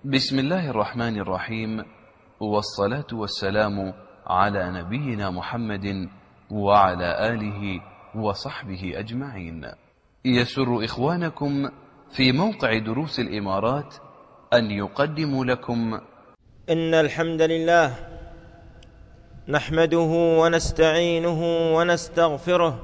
بسم الله الرحمن الرحيم، والصلاة والسلام على نبينا محمد وعلى آله وصحبه أجمعين. يسر إخوانكم في موقع دروس الإمارات أن يقدموا لكم إن الحمد لله نحمده ونستعينه ونستغفره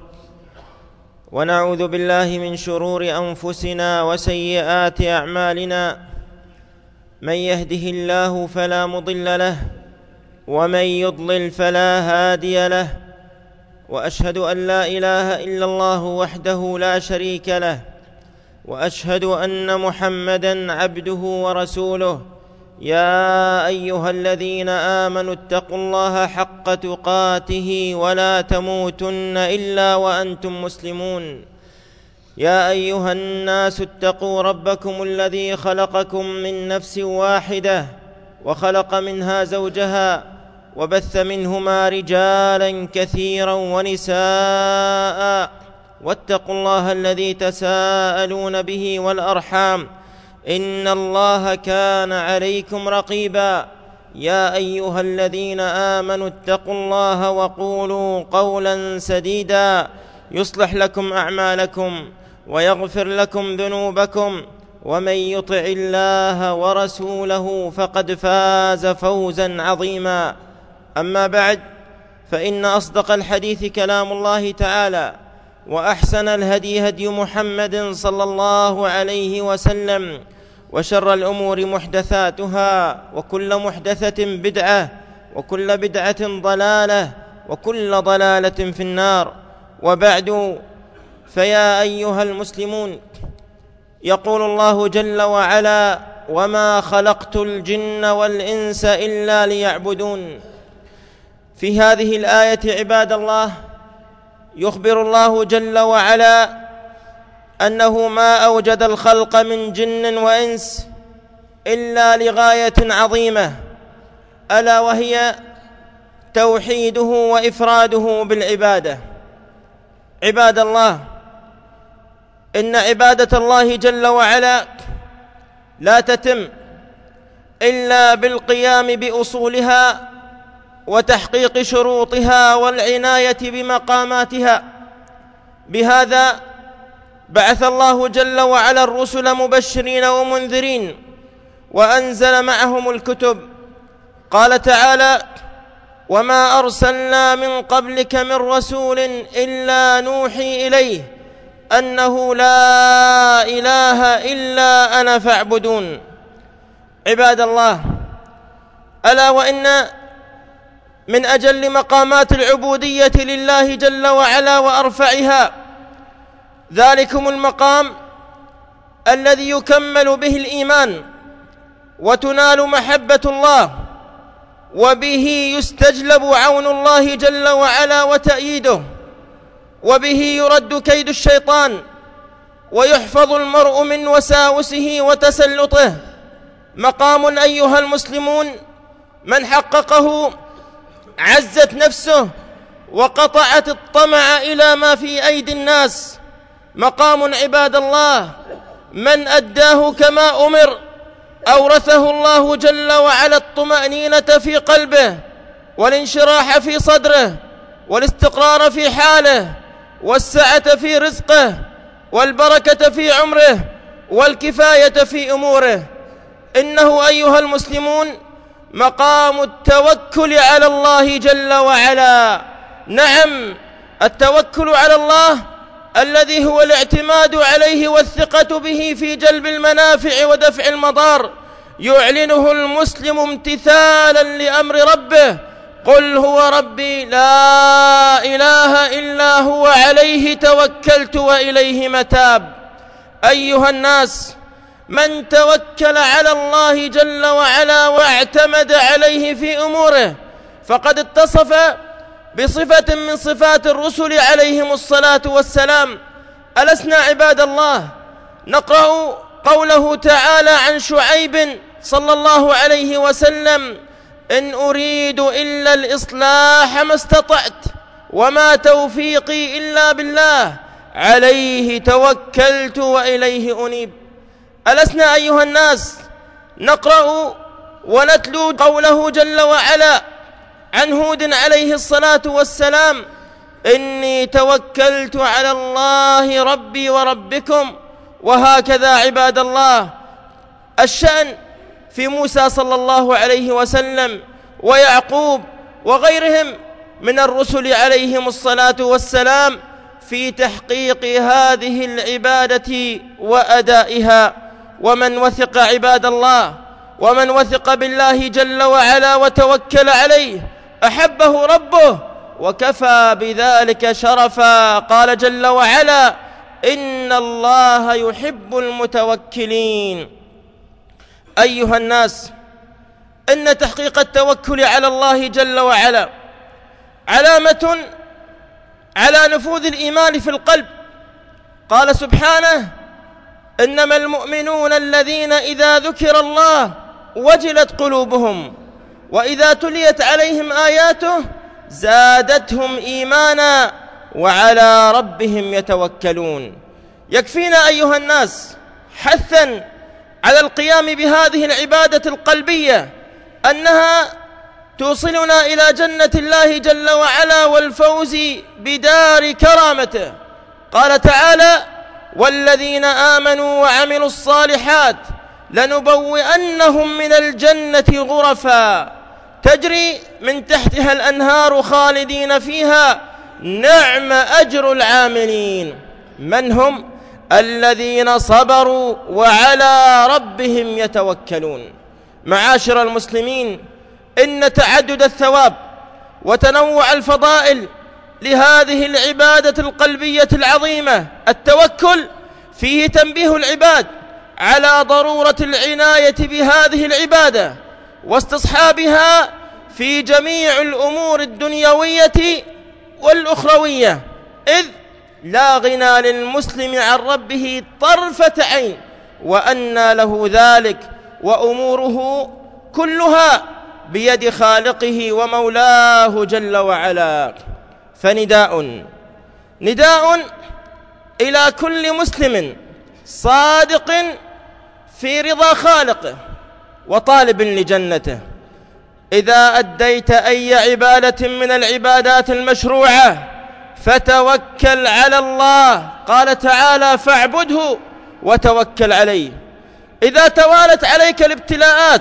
ونعوذ بالله من شرور أنفسنا وسيئات أعمالنا. من يهده الله فلا مضل له ومن يضلل فلا هادي له، وأشهد أن لا إله إلا الله وحده لا شريك له، وأشهد أن محمدًا عبده ورسوله. يا أيها الذين آمنوا اتقوا الله حق تقاته ولا تموتن إلا وأنتم مسلمون. يا أيها الناس اتقوا ربكم الذي خلقكم من نفس واحدة وخلق منها زوجها وبث منهما رجالا كثيرا ونساء، واتقوا الله الذي تساءلون به والأرحام إن الله كان عليكم رقيبا. يا أيها الذين آمنوا اتقوا الله وقولوا قولا سديدا يصلح لكم أعمالكم ويغفر لكم ذنوبكم، ومن يطع الله ورسوله فقد فاز فوزا عظيما. أما بعد، فإن أصدق الحديث كلام الله تعالى، وأحسن الهدي هدي محمد صلى الله عليه وسلم، وشر الأمور محدثاتها، وكل محدثة بدعة، وكل بدعة ضلالة، وكل ضلالة في النار. وبعد، فيا أيها المسلمون، يقول الله جل وعلا: وما خلقت الجن والإنس إلا ليعبدون. في هذه الآية عباد الله يخبر الله جل وعلا أنه ما أوجد الخلق من جن وإنس إلا لغاية عظيمة، ألا وهي توحيده وإفراده بالعبادة. عباد الله، إن عبادة الله جل وعلا لا تتم إلا بالقيام بأصولها وتحقيق شروطها والعناية بمقاماتها. بهذا بعث الله جل وعلا الرسل مبشرين ومنذرين، وأنزل معهم الكتب. قال تعالى: وما أرسلنا من قبلك من رسول إلا نوحي إليه أنه لا إله إلا أنا فاعبدون. عباد الله، ألا وإن من أجل مقامات العبودية لله جل وعلا وأرفعها ذلكم المقام الذي يكمل به الإيمان وتنال محبة الله، وبه يستجلب عون الله جل وعلا وتأييده، وبه يرد كيد الشيطان ويحفظ المرء من وساوسه وتسلطه. مقام أيها المسلمون من حققه عزت نفسه وقطعت الطمع إلى ما في أيدي الناس. مقام عباد الله من أداه كما أمر أورثه الله جل وعلا الطمأنينة في قلبه، والانشراح في صدره، والاستقرار في حاله، والسعة في رزقه، والبركة في عمره، والكفاية في أموره. إنه أيها المسلمون مقام التوكل على الله جل وعلا. نعم، التوكل على الله الذي هو الاعتماد عليه والثقة به في جلب المنافع ودفع المضار، يعلنه المسلم امتثالا لأمر ربه: قل هو ربي لا إله إلا هو عليه توكلت وإليه متاب. أيها الناس، من توكل على الله جل وعلا واعتمد عليه في أموره فقد اتصف بصفة من صفات الرسل عليهم الصلاة والسلام. ألسنا عباد الله نقرأ قوله تعالى عن شعيب صلى الله عليه وسلم: إن أريد إلا الإصلاح ما استطعت وما توفيقي إلا بالله عليه توكلت وإليه أنيب. ألسنا أيها الناس نقرأ ونتلو قوله جل وعلا عن هود عليه الصلاة والسلام: إني توكلت على الله ربي وربكم. وهكذا عباد الله الشأن في موسى صلى الله عليه وسلم ويعقوب وغيرهم من الرسل عليهم الصلاة والسلام في تحقيق هذه العبادة وأدائها. ومن وثق عباد الله، ومن وثق بالله جل وعلا وتوكل عليه أحبه ربه وكفى بذلك شرفا. قال جل وعلا: إن الله يحب المتوكلين. أيها الناس، إن تحقيق التوكل على الله جل وعلا علامة على نفوذ الإيمان في القلب. قال سبحانه: إنما المؤمنون الذين إذا ذكر الله وجلت قلوبهم وإذا تليت عليهم آياته زادتهم إيمانا وعلى ربهم يتوكلون. يكفينا أيها الناس حثا على القيام بهذه العبادة القلبية أنها توصلنا إلى جنة الله جل وعلا والفوز بدار كرامته. قال تعالى: والذين آمنوا وعملوا الصالحات لنبوئنهم من الجنة غرفا تجري من تحتها الأنهار خالدين فيها نعم أجر العاملين. من هم؟ الذين صبروا وعلى ربهم يتوكلون. معاشر المسلمين، إن تعدد الثواب وتنوع الفضائل لهذه العبادة القلبية العظيمة التوكل فيه تنبيه العباد على ضرورة العناية بهذه العبادة واستصحابها في جميع الأمور الدنيوية والأخروية، إذ لا غنى للمسلم عن ربه طرفة عين، وأن له ذلك وأموره كلها بيد خالقه ومولاه جل وعلا. فنداء إلى كل مسلم صادق في رضا خالقه وطالب لجنته: إذا أديت أي عبادة من العبادات المشروعة فتوكل على الله. قال تعالى: فاعبده وتوكل عليه. إذا توالت عليك الابتلاءات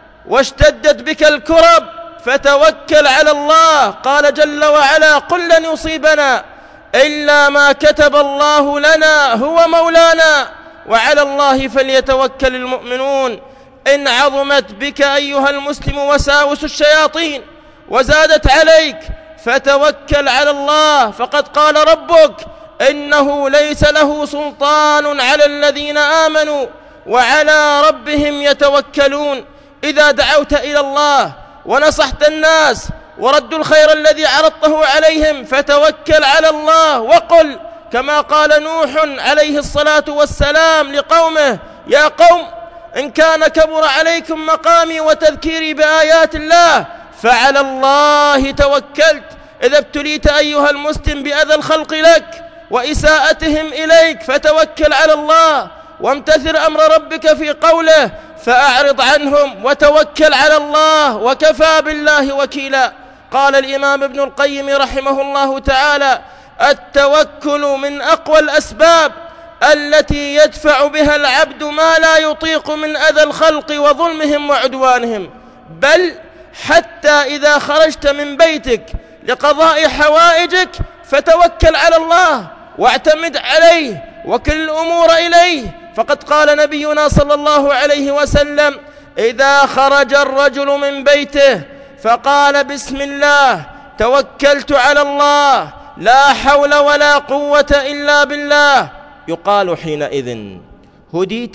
واشتدت بك الكرب فتوكل على الله. قال جل وعلا: قل لن يصيبنا إلا ما كتب الله لنا هو مولانا وعلى الله فليتوكل المؤمنون. إن عظمت بك أيها المسلم وساوس الشياطين وزادت عليك فتوكل على الله، فقد قال ربك: إنه ليس له سلطان على الذين آمنوا وعلى ربهم يتوكلون. إذا دعوت إلى الله ونصحت الناس وردوا الخير الذي عرضته عليهم فتوكل على الله، وقل كما قال نوح عليه الصلاة والسلام لقومه: يا قوم إن كان كبر عليكم مقامي وتذكيري بآيات الله فعلى الله توكلت. إذا ابتليت أيها المسلم بأذى الخلق لك وإساءتهم إليك فتوكل على الله وامتثل أمر ربك في قوله: فأعرض عنهم وتوكل على الله وكفى بالله وكيلا. قال الإمام ابن القيم رحمه الله تعالى: التوكل من أقوى الأسباب التي يدفع بها العبد ما لا يطيق من أذى الخلق وظلمهم وعدوانهم، بل حتى إذا خرجت من بيتك لقضاء حوائجك فتوكل على الله واعتمد عليه وكل الأمور إليه. فقد قال نبينا صلى الله عليه وسلم: إذا خرج الرجل من بيته فقال بسم الله توكلت على الله لا حول ولا قوة إلا بالله، يقال حينئذ هديت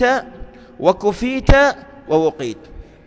وكفيت ووقيت.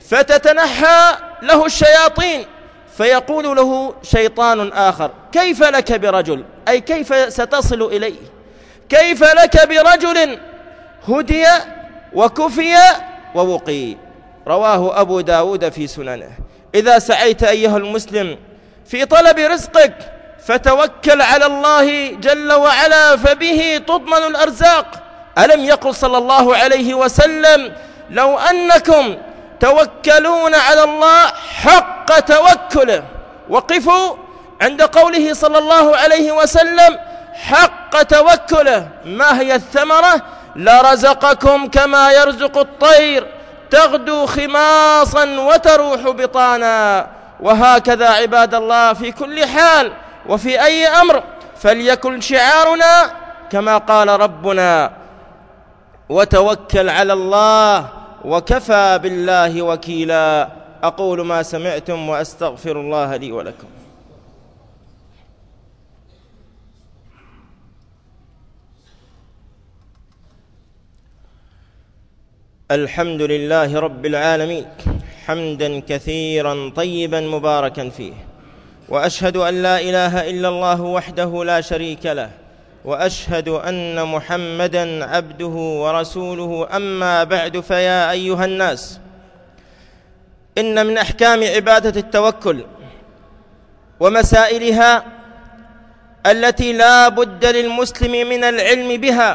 فتتنحى له الشياطين فيقول له شيطان آخر: كيف لك برجل، أي كيف ستصل إليه، كيف لك برجل هدي وكفي ووقي. رواه أبو داود في سننه. إذا سعيت أيها المسلم في طلب رزقك فتوكل على الله جل وعلا فبه تضمن الأرزاق. ألم يقل صلى الله عليه وسلم: لو أنكم توكلون على الله حق توكله. وقفوا عند قوله صلى الله عليه وسلم حق توكله. ما هي الثمرة؟ لرزقكم كما يرزق الطير تغدو خماصا وتروح بطانا. وهكذا عباد الله في كل حال وفي أي أمر فليكن شعارنا كما قال ربنا: وتوكل على الله وكفى بالله وكيلا. أقول ما سمعتم وأستغفر الله لي ولكم. الحمد لله رب العالمين حمدا كثيرا طيبا مباركا فيه، وأشهد أن لا إله إلا الله وحده لا شريك له، وأشهد أن محمدا عبده ورسوله. أما بعد، فيا أيها الناس، إن من أحكام عبادة التوكل ومسائلها التي لا بد للمسلم من العلم بها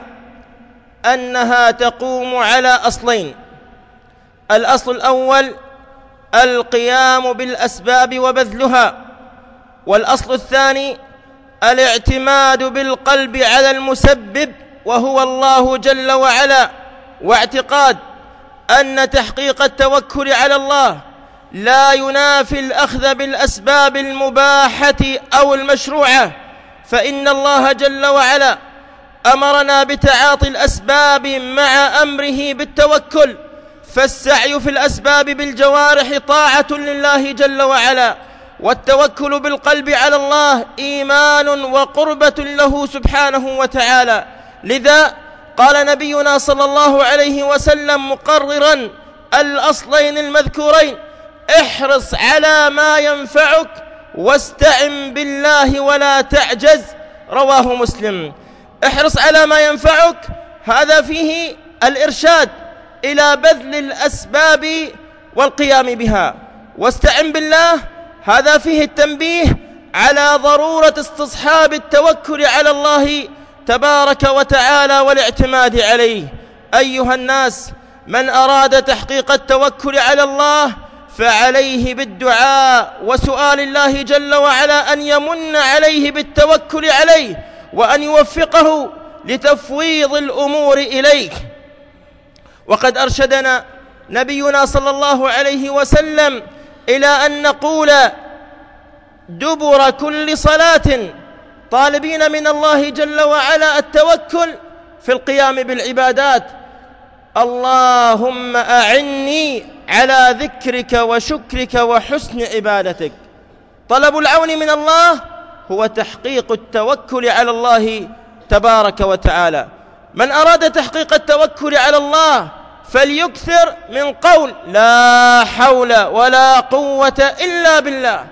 أنها تقوم على أصلين: الأصل الأول القيام بالأسباب وبذلها، والأصل الثاني الاعتماد بالقلب على المسبب وهو الله جل وعلا، واعتقاد أن تحقيق التوكل على الله لا ينافي الأخذ بالأسباب المباحة أو المشروعة، فإن الله جل وعلا أمرنا بتعاطي الأسباب مع أمره بالتوكل، فالسعي في الأسباب بالجوارح طاعة لله جل وعلا، والتوكل بالقلب على الله إيمان وقربة له سبحانه وتعالى. لذا قال نبينا صلى الله عليه وسلم مقررا الأصلين المذكورين: احرص على ما ينفعك واستعن بالله ولا تعجز. رواه مسلم. احرص على ما ينفعك، هذا فيه الإرشاد إلى بذل الأسباب والقيام بها. واستعن بالله، هذا فيه التنبيه على ضرورة استصحاب التوكل على الله تبارك وتعالى والاعتماد عليه. أيها الناس، من أراد تحقيق التوكل على الله فعليه بالدعاء وسؤال الله جل وعلا أن يمن عليه بالتوكل عليه، وأن يوفقه لتفويض الأمور إليه. وقد أرشدنا نبينا صلى الله عليه وسلم إلى أن نقول دبر كل صلاة طالبين من الله جل وعلا التوكل في القيام بالعبادات: اللهم أعني على ذكرك وشكرك وحسن عبادتك. طلب العون من الله هو تحقيق التوكل على الله تبارك وتعالى. من أراد تحقيق التوكل على الله فليكثر من قول لا حول ولا قوة إلا بالله،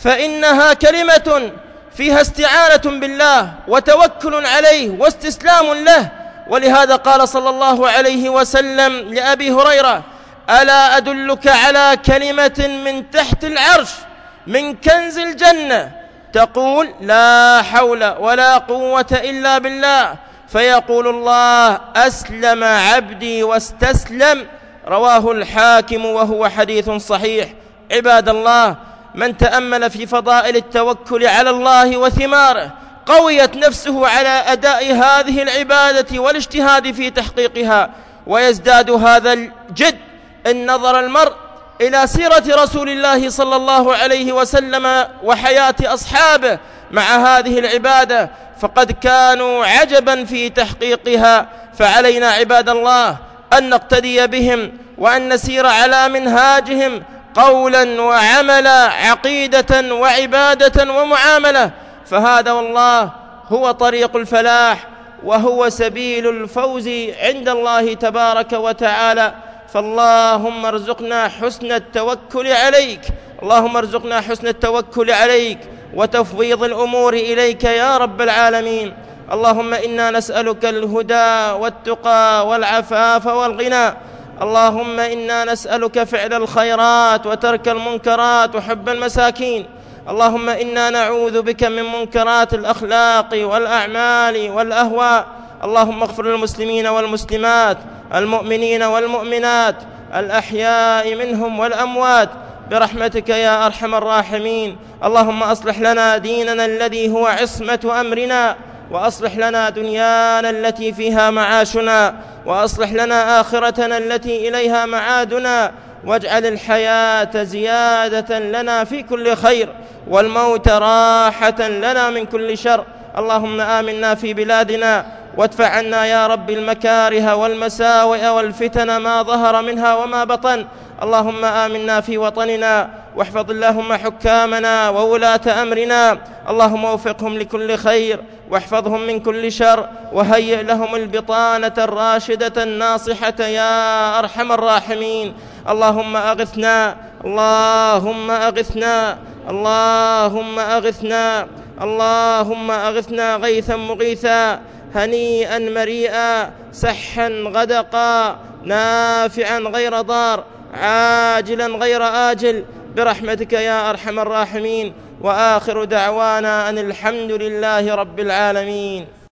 فإنها كلمة فيها استعانة بالله وتوكل عليه واستسلام له. ولهذا قال صلى الله عليه وسلم لأبي هريرة: ألا أدلك على كلمة من تحت العرش من كنز الجنة تقول لا حول ولا قوة إلا بالله، فيقول الله: أسلم عبدي واستسلم. رواه الحاكم وهو حديث صحيح. عباد الله، من تأمل في فضائل التوكل على الله وثماره قويت نفسه على أداء هذه العبادة والاجتهاد في تحقيقها، ويزداد هذا الجد إن نظر المرء إلى سيرة رسول الله صلى الله عليه وسلم وحياة أصحابه مع هذه العبادة، فقد كانوا عجبا في تحقيقها. فعلينا عباد الله أن نقتدي بهم وأن نسير على منهاجهم قولا وعملا، عقيدة وعبادة ومعاملة، فهذا والله هو طريق الفلاح وهو سبيل الفوز عند الله تبارك وتعالى. فاللهم ارزقنا حسن التوكل عليك، اللهم ارزقنا حسن التوكل عليك وتفويض الأمور إليك يا رب العالمين. اللهم إنا نسألك الهدى والتقى والعفاف والغنى. اللهم إنا نسألك فعل الخيرات وترك المنكرات وحب المساكين. اللهم إنا نعوذ بك من منكرات الأخلاق والأعمال والأهواء. اللهم اغفر للمسلمين والمسلمات، المؤمنين والمؤمنات، الأحياء منهم والأموات برحمتك يا أرحم الراحمين. اللهم أصلح لنا ديننا الذي هو عصمة أمرنا، وأصلح لنا دنيانا التي فيها معاشنا، وأصلح لنا آخرتنا التي إليها معادنا، واجعل الحياة زيادة لنا في كل خير، والموت راحة لنا من كل شر. اللهم آمنا في بلادنا، وادفع عنا يا رب المكاره والمساوئ والفتن ما ظهر منها وما بطن. اللهم آمنا في وطننا، واحفظ اللهم حكامنا وولاة أمرنا، اللهم وفقهم لكل خير، واحفظهم من كل شر، وهيئ لهم البطانة الراشدة الناصحة يا أرحم الراحمين. اللهم أغثنا، اللهم أغثنا، اللهم أغثنا، اللهم أغثنا غيثا مغيثا، هنيئا مريئا، سحا غدقا، نافعا غير ضار، عاجلا غير آجل، برحمتك يا أرحم الراحمين. وآخر دعوانا أن الحمد لله رب العالمين.